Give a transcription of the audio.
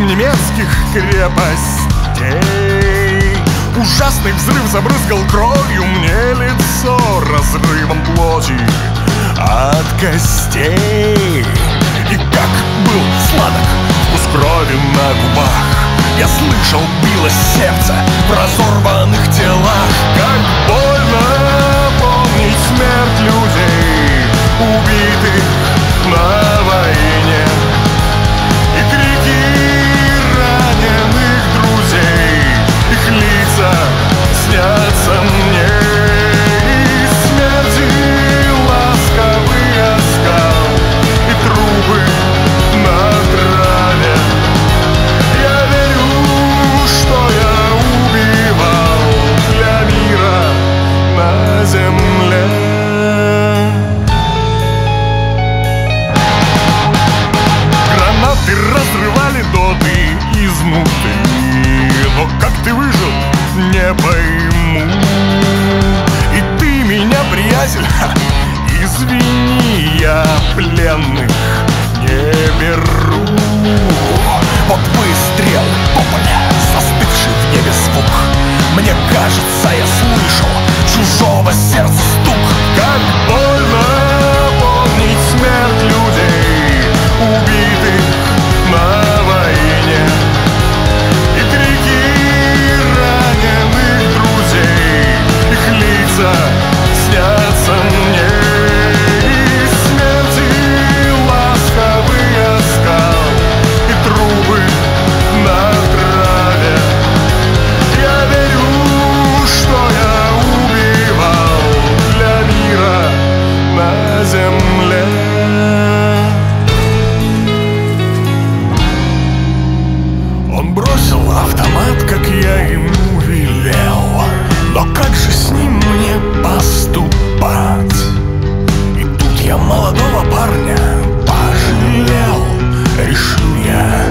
штурм немецких крепостей. Ужасный взрыв забрызгал кровью мне лицо, разрывом плоти от костей. И как был сладок вкус крови на губах, я слышал, билось сердце в разорванных телах. Как больно помнить смерть людей, убитых на войне, и крики раненых друзей, их лица снятся мне. И смерти ласковый оскал, и трубы на траве. Я верю, что я убивал для мира на земле. Гранаты разрывали доты изнутри, но как ты выжил, не пойму. И ты меня, приятель, извини, я пленных не беру. Вот выстрел тополя, застывший в небе звук. Мне кажется, я слышу чужого сердца стук. Как больно помнить смерть людей, убитых на войне, и крики раненых друзей, их лица снятся мне. И смерти ласковый оскал, и трубы на траве. Я верю, что я убивал для мира на земле. Он бросил автомат, как я ему велел. Но как же с ним мне поступать? И тут я молодого парня пожалел. Решил я